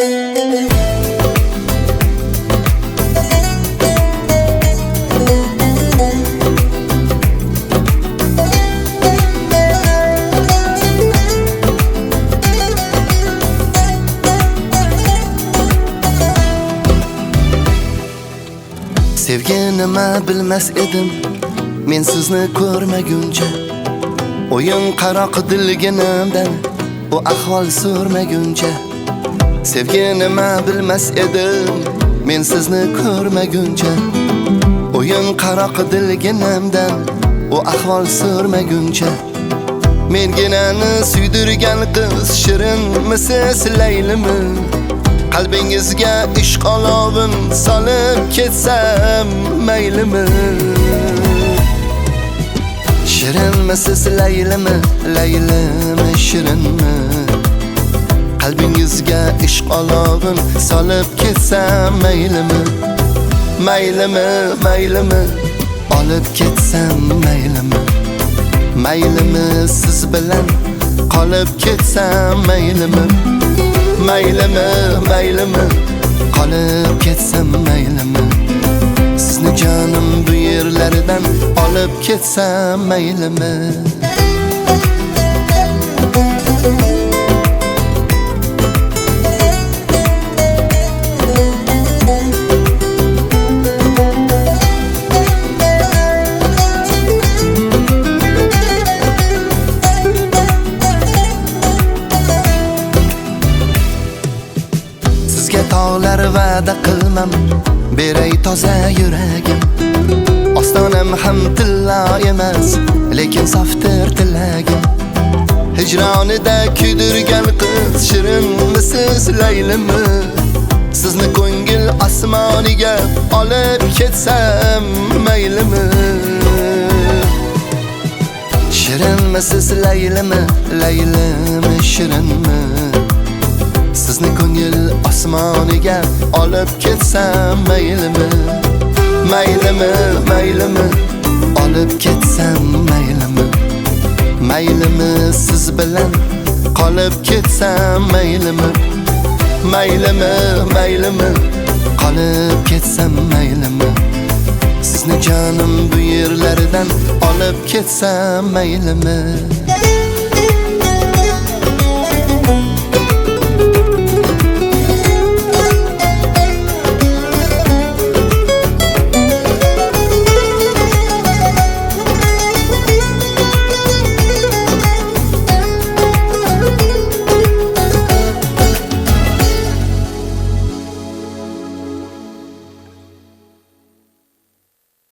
Sevgi nima bilmas edim men sizni ko'rmaguncha. O'yin qaroq dilginamdan bu ahvol so'rmaguncha. Sevgi nima bilmas edim men sizni ko'rmaguncha. O'yin qaroq dilginamdan bu ahvol so'rmaguncha. Menginani suydirgan qiz shirinmisiz Laylimi? Qalbingizga ishq olovin solib ketsam maylimi? Shirinmisiz Laylimi, Laylimi shirinmi? Qalbingizga ishq olovin solib ketsam maylimi? Maylimi, maylimi, olib ketsam maylimi? Maylimi siz bilan qolib ketsam maylimi? Maylimi, maylimi, qolib ketsam maylimi? Sizni jonim bu yerlardan olib ketsam maylimi? Tog'lar va'da qilmam, beray toza yuragim. Ostonam ham tilla emas, lekin softir tilagim. Hijronida kuydirgan qiz shirinmisiz Laylimi? Sizni ko'ngil osmoniga olib ketsam maylimi? Shirinmisiz Laylimi, Laylimi shirinmi? Sizni ko'ngil osmoniga olib ketsam maylimi? Maylimi, maylimi, olib ketsam maylimi? Maylimi siz bilan qolib ketsam maylimi? Maylimi, maylimi, qolib ketsam maylimi? Sizni jonim bu yerlardan olib ketsam maylimi?